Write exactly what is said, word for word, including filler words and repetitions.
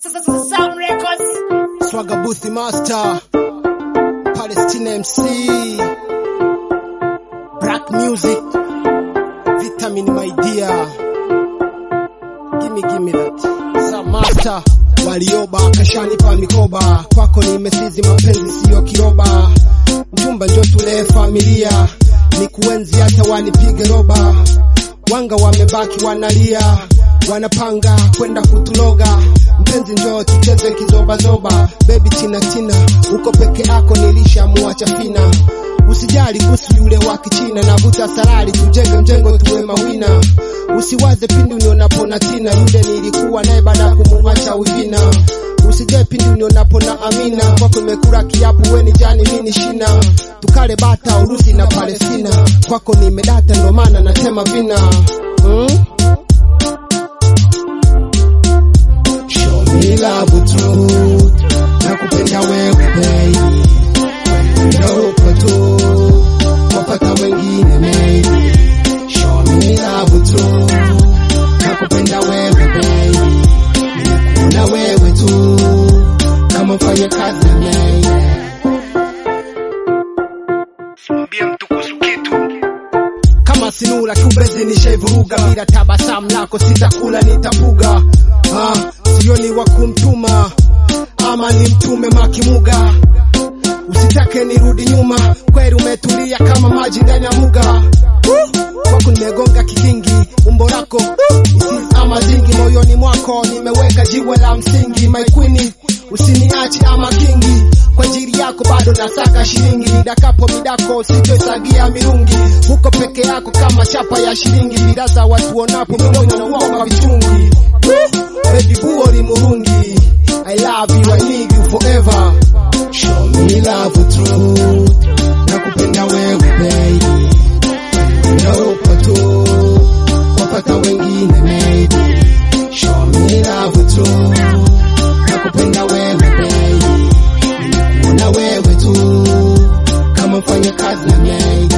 Sound Records, Swagger Booth Master, Palestine M C, Black Music, Vitamin my dear. Gimme gimme that. Sa master, walioba kashanipa mikoba. Kwako nimesizi mapenzi siyo kiroba. Mchumba njo tule familia, ni kuenzi hata wanipige roba. Wanga wamebaki wanalia, wanapanga kwenda kutuloga. Mpenzi njoo tucheze kizoba zoba. Baby tina tina, uko peke yako nilishamuacha fina. Usijali kuhusu yule wa kichina, navuta sarari tujenge mjengo tuwe mawina. Usiwaze pindi unionapo na tina, yule nilikuwa naye baada kumuacha wivina. Usije pindi unionapo na Amina, kwako nimekula kiapo we ni jani mimi shina. Tukale bata Urusi na Palestina, kwako nimedata ndo maana natema vina. Hmm? Show me love truth, nakupenda wewe baby. Wewe upo tu, wapata wengine maybe. Show me love truth, nakupenda wewe baby. Nikuna wewe tu, kama mfanya kazi na mimi. Mwambie mtu kuhusu kitu. Kama sinula kubezi nishaivuruga, bila tabasamu lako sitakula nitafuga. Ah, sioni wa kumtuma, ama ni mtume makimuga. Usitake nirudi nyuma, kweli umetulia kama maji ndani ya muga. Kwako nimegonga kikingi, umbo lako isi ama zingi. Moyoni mwako nimeweka jiwe la msingi. My queen, usiniachi ama kingi. Kwa ajili yako bado nasaka shilingi. Nidakapo midako sitoisagia mirungi. Huko peke yako kama chapa ya shilingi. Biraza watu onapo midomo na uonga vichungi. Baby buori murungi, I love you, I need you forever. Show me love truth, nakupenda wewe baby. Wewe upo tu, wapata wengine maybe. Show me love truth, nakupenda wewe baby. Nikuna wewe tu, kama mfanya kazi na mimi.